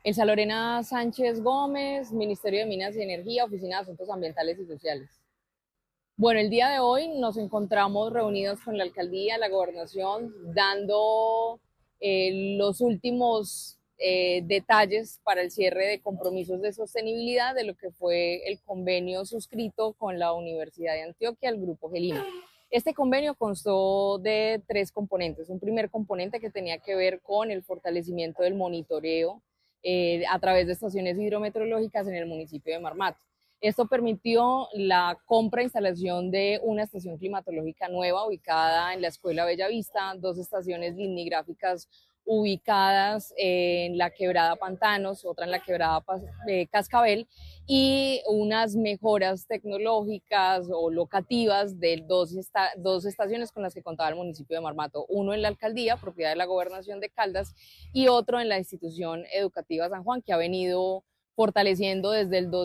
Elsa Lorena Sánchez Gómez, Ministerio de Minas y Energía, Oficina de Asuntos Ambientales y Sociales. Bueno, el día de hoy nos encontramos reunidos con la alcaldía, la gobernación, dando los últimos detalles para el cierre de compromisos de sostenibilidad de lo que fue el convenio suscrito con la Universidad de Antioquia, el Grupo Gelina. Este convenio constó de tres componentes. Un primer componente que tenía que ver con el fortalecimiento del monitoreo a través de estaciones hidrometeorológicas en el municipio de Marmato. Esto permitió la compra e instalación de una estación climatológica nueva ubicada en la Escuela Bellavista, dos estaciones limnigráficas ubicadas en la quebrada Pantanos, otra en la quebrada Cascabel, y unas mejoras tecnológicas o locativas de dos estaciones con las que contaba el municipio de Marmato, uno en la alcaldía, propiedad de la gobernación de Caldas, y otro en la institución educativa San Juan, que ha venido fortaleciendo desde el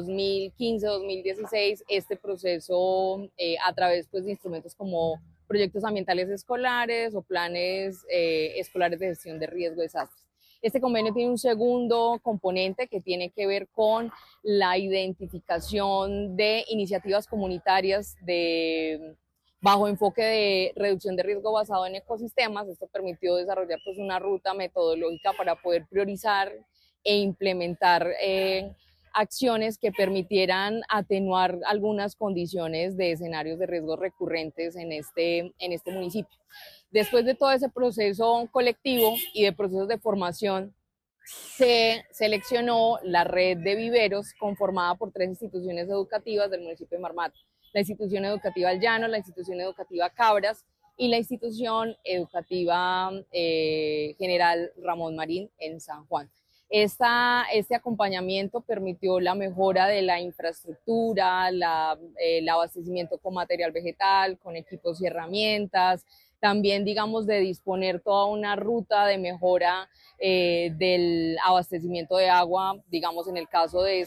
2015-2016 este proceso a través pues, de instrumentos como proyectos ambientales escolares o planes escolares de gestión de riesgo de desastres. Este convenio tiene un segundo componente que tiene que ver con la identificación de iniciativas comunitarias de bajo enfoque de reducción de riesgo basado en ecosistemas. Esto permitió desarrollar pues, una ruta metodológica para poder priorizar e implementar acciones que permitieran atenuar algunas condiciones de escenarios de riesgo recurrentes en este municipio. Después de todo ese proceso colectivo y de procesos de formación, se seleccionó la red de viveros conformada por tres instituciones educativas del municipio de Marmato: la institución educativa El Llano, la institución educativa Cabras y la institución educativa General Ramón Marín en San Juan. Este acompañamiento permitió la mejora de la infraestructura, el abastecimiento con material vegetal, con equipos y herramientas, también digamos de disponer toda una ruta de mejora del abastecimiento de agua, digamos en el caso de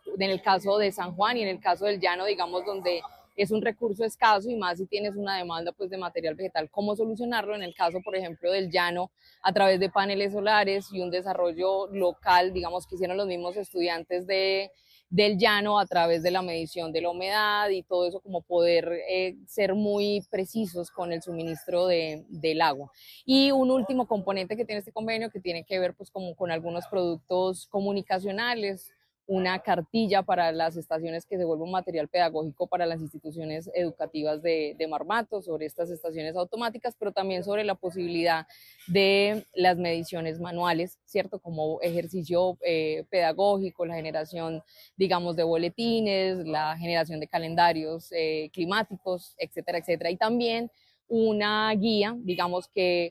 San Juan y en el caso del Llano, digamos donde es un recurso escaso y más si tienes una demanda pues, de material vegetal, cómo solucionarlo. En el caso, por ejemplo, del Llano, a través de paneles solares y un desarrollo local, digamos, que hicieron los mismos estudiantes del Llano a través de la medición de la humedad y todo eso, como poder ser muy precisos con el suministro del agua. Y un último componente que tiene este convenio que tiene que ver pues, como con algunos productos comunicacionales, una cartilla para las estaciones que se vuelve un material pedagógico para las instituciones educativas de Marmato, sobre estas estaciones automáticas, pero también sobre la posibilidad de las mediciones manuales, ¿cierto? Como ejercicio pedagógico, la generación, digamos, de boletines, la generación de calendarios climáticos, etcétera, etcétera. Y también una guía, digamos que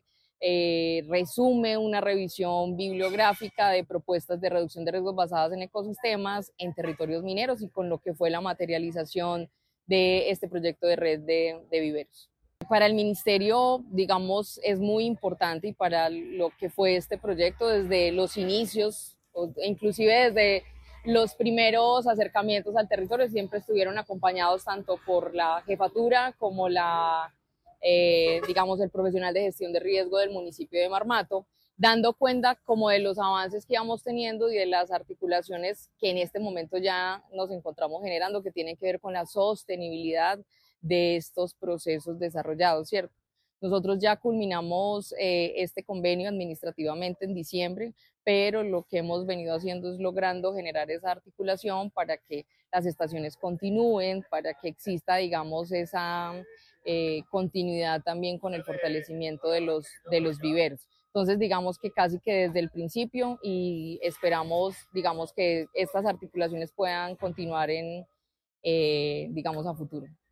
resume una revisión bibliográfica de propuestas de reducción de riesgos basadas en ecosistemas en territorios mineros y con lo que fue la materialización de este proyecto de red de viveros. Para el ministerio, digamos, es muy importante y para lo que fue este proyecto desde los inicios, inclusive desde los primeros acercamientos al territorio, siempre estuvieron acompañados tanto por la jefatura como digamos, el profesional de gestión de riesgo del municipio de Marmato, dando cuenta como de los avances que íbamos teniendo y de las articulaciones que en este momento ya nos encontramos generando, que tienen que ver con la sostenibilidad de estos procesos desarrollados, ¿cierto? Nosotros ya culminamos este convenio administrativamente en diciembre, pero lo que hemos venido haciendo es logrando generar esa articulación para que las estaciones continúen, para que exista, digamos, esa continuidad también con el fortalecimiento de los viveros. Entonces, digamos que casi que desde el principio y esperamos, digamos, que estas articulaciones puedan continuar digamos, a futuro.